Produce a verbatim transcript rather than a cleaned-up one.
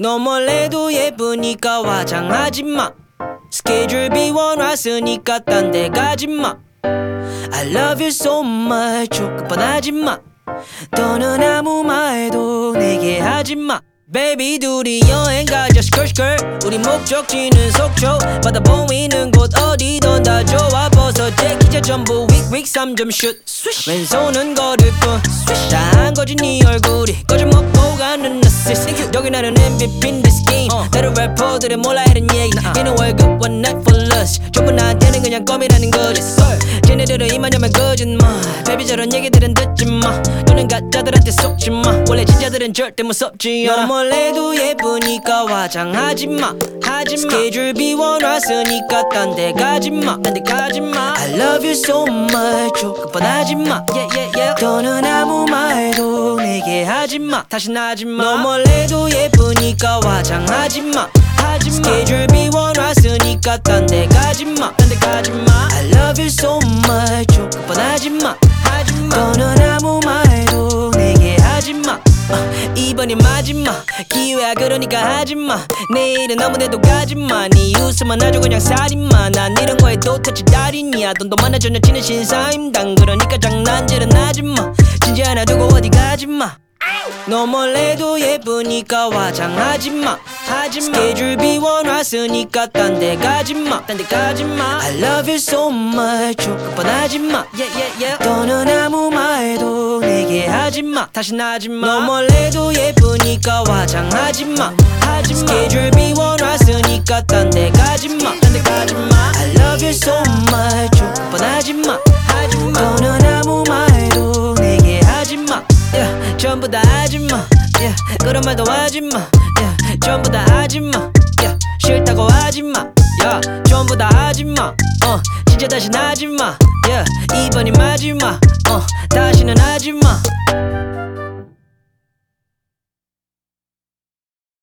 너 몰래도 예쁘니까 화장하지마. 스케줄 비워놨으니까 딴 데 가지마. I love you so much 조금 뻔하지마. 너는 아무 말도 내게 하지마. Baby 둘이 여행 가자 시끌시끌. 우리 목적지는 속초. 바다 보이는 곳 어디든 다 좋아. 벗어 제기자 전부 윅윅 삼 점 슛. 왼손은 걸을 뿐 다 한 거지 네 얼굴이 꺼져먹고 가는 assist. 여기 나는 엠브이피인 this game. 다른 래퍼들은 몰라 하는 얘기. 얘는 월급 one night for lust. 전부 나한테는 그냥 껌이라는 거지. 쟤네들은 이만하면 거짓말. Baby 저런 얘기들은 듣지마. 너는 가짜들한테 속지마. 원래 진짜들은 절대 무섭지 않아. 몰래도 예쁘니까 화장하지마. 하지마. 스케줄 비워놨으니까 딴 데 가지마. 딴 데 가지마. I love you so much 조금 뻔하지마. yeah, yeah, yeah. 너는 아무 말도 내게 하지마. 다신 하지마. 너 몰래도 예쁘니까 화장하지마. 하지마. 스케줄 비워놨으니까 딴 데 가지마. 딴 데 가지마. I love you so much 조금 뻔하지마. 하지마. 너는 아무 말도 내게 하지마. 어, 이번이 마지막 기회야 그러니까 하지마. 내일은 아무데도 가지마. 네 웃음만 아주 그냥 살인마. 난 이런 거에 도터치 달인이야. 돈도 많아 전혀 치는 신사임당. 그러니까 장난질은 하지마. 진지 하나 두고 어디 가지마. 너 몰래도 예쁘니까 화장하지마. 하지마. 스케줄 비워놨으니까 딴 데 가지마. 딴 데 가지마. I love you so much 조금 뻔하지마. yeah, yeah, yeah. 너는 아무 말도 내게 하지마. 다신 하지마. 너 몰래도 예쁘니까 화장하지마. 하지마. 스케줄 비워놨으니까 딴 데 가지마. 딴 데 가지마. I love you so much 조금 뻔하지마. 하지마. 너는 아무 말도 내게 하지마. yeah, 전부 다 하지마. yeah, 그런 말도 하지마. yeah, 전부 다 하지마. yeah, 싫다고 하지마. yeah, 전부 다 하지마. 어, 진짜 다신 하지마. yeah, 이번이 마지막. 어, 다시는 하지마.